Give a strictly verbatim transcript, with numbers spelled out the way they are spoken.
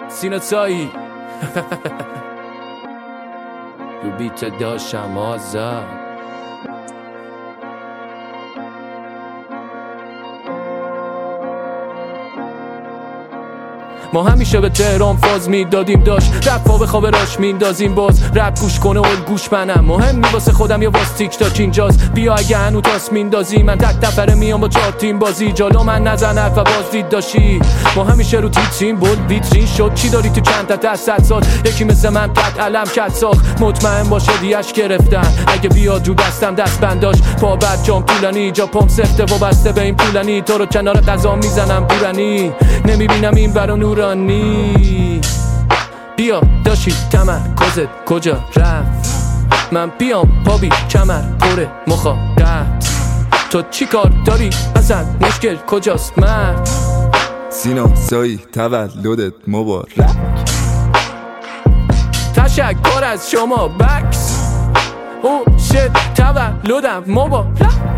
سینا سایی رو بیت داشتم آزاد. ما همیشه به تهران فاز میدادیم داشت رپ ها به خواب راش میندازیم باز رپ گوش کنه اول گوش منم مهم نی واسه خودم یا واس تیک تاک اینجاست بیا اگه هنو تاس میندازی من تک نفره میام با چهار تیم بازی جالو من نزن حرف و باز دید داشتی ما همیشه رو تیترین بود ویترین شد چی داری تو چند تا دست سال یکی مثل من قد علم کت ساخت مطمئن باشه دیش گرفتن اگه بیاد رو دستم دست بنداش پا بعد جام طولانی جا پام سفته و بسته به این پولنی تو رو کنار قضا میزنم دورنی نمیبینم این برا نورانی بیا داشتی تمرکزت کجا رفت من بیام پابی کمر پره مخاطب تو چی کار داری اصلا مشکل کجاست مرد سینا سایی تولدت مبارک تشکر از شما بکس او شت تولدم مبارک